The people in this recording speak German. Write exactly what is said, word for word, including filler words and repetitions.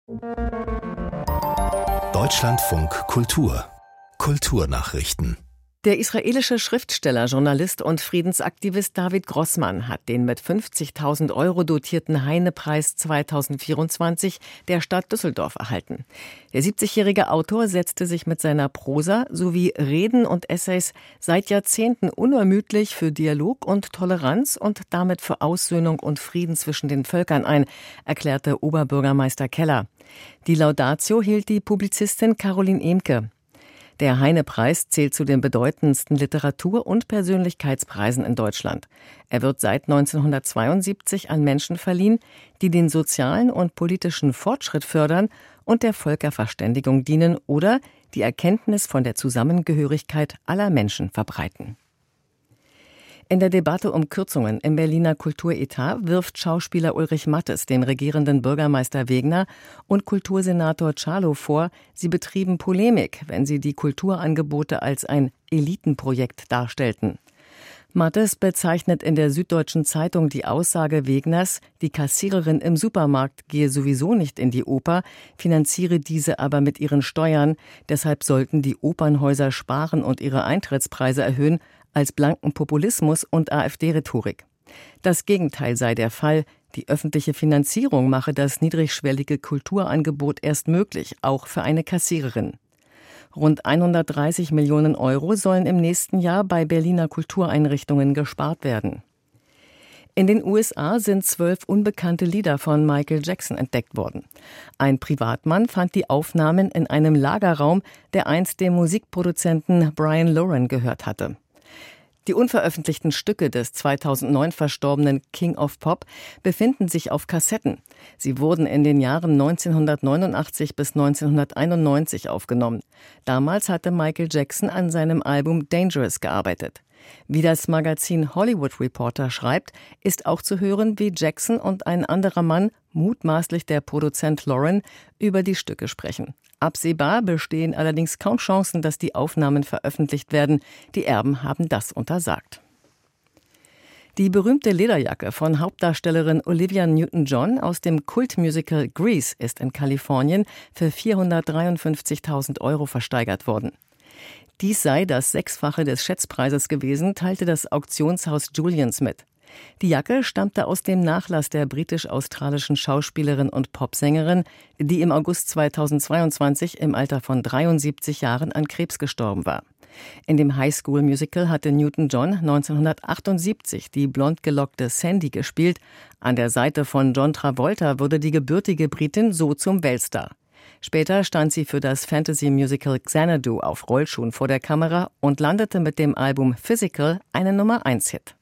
Deutschlandfunk Kultur Kulturnachrichten. Der israelische Schriftsteller, Journalist und Friedensaktivist David Grossman hat den mit fünfzigtausend Euro dotierten Heine-Preis zweitausendvierundzwanzig der Stadt Düsseldorf erhalten. Der siebzigjährige Autor setzte sich mit seiner Prosa sowie Reden und Essays seit Jahrzehnten unermüdlich für Dialog und Toleranz und damit für Aussöhnung und Frieden zwischen den Völkern ein, erklärte Oberbürgermeister Keller. Die Laudatio hielt die Publizistin Caroline Emke. Der Heine-Preis zählt zu den bedeutendsten Literatur- und Persönlichkeitspreisen in Deutschland. Er wird seit neunzehnhundertzweiundsiebzig an Menschen verliehen, die den sozialen und politischen Fortschritt fördern und der Völkerverständigung dienen oder die Erkenntnis von der Zusammengehörigkeit aller Menschen verbreiten. In der Debatte um Kürzungen im Berliner Kulturetat wirft Schauspieler Ulrich Mattes dem regierenden Bürgermeister Wegner und Kultursenator Czarlow vor, sie betrieben Polemik, wenn sie die Kulturangebote als ein Elitenprojekt darstellten. Mattes bezeichnet in der Süddeutschen Zeitung die Aussage Wegners, die Kassiererin im Supermarkt gehe sowieso nicht in die Oper, finanziere diese aber mit ihren Steuern, deshalb sollten die Opernhäuser sparen und ihre Eintrittspreise erhöhen, als blanken Populismus und AfD-Rhetorik. Das Gegenteil sei der Fall. Die öffentliche Finanzierung mache das niedrigschwellige Kulturangebot erst möglich, auch für eine Kassiererin. Rund hundertdreißig Millionen Euro sollen im nächsten Jahr bei Berliner Kultureinrichtungen gespart werden. In den U S A sind zwölf unbekannte Lieder von Michael Jackson entdeckt worden. Ein Privatmann fand die Aufnahmen in einem Lagerraum, der einst dem Musikproduzenten Brian Loren gehört hatte. Die unveröffentlichten Stücke des zweitausendneun verstorbenen King of Pop befinden sich auf Kassetten. Sie wurden in den Jahren neunzehnhundertneunundachtzig bis neunzehnhunderteinundneunzig aufgenommen. Damals hatte Michael Jackson an seinem Album Dangerous gearbeitet. Wie das Magazin Hollywood Reporter schreibt, ist auch zu hören, wie Jackson und ein anderer Mann, mutmaßlich der Produzent Loren, über die Stücke sprechen. Absehbar bestehen allerdings kaum Chancen, dass die Aufnahmen veröffentlicht werden. Die Erben haben das untersagt. Die berühmte Lederjacke von Hauptdarstellerin Olivia Newton-John aus dem Kultmusical Grease ist in Kalifornien für vierhundertdreiundfünfzigtausend Euro versteigert worden. Dies sei das Sechsfache des Schätzpreises gewesen, teilte das Auktionshaus Julians mit. Die Jacke stammte aus dem Nachlass der britisch-australischen Schauspielerin und Popsängerin, die im August zweitausendzweiundzwanzig im Alter von dreiundsiebzig Jahren an Krebs gestorben war. In dem High-School-Musical hatte Newton-John neunzehnhundertachtundsiebzig die blond gelockte Sandy gespielt. An der Seite von John Travolta wurde die gebürtige Britin so zum Weltstar. Später stand sie für das Fantasy-Musical Xanadu auf Rollschuhen vor der Kamera und landete mit dem Album Physical einen Nummer eins Hit.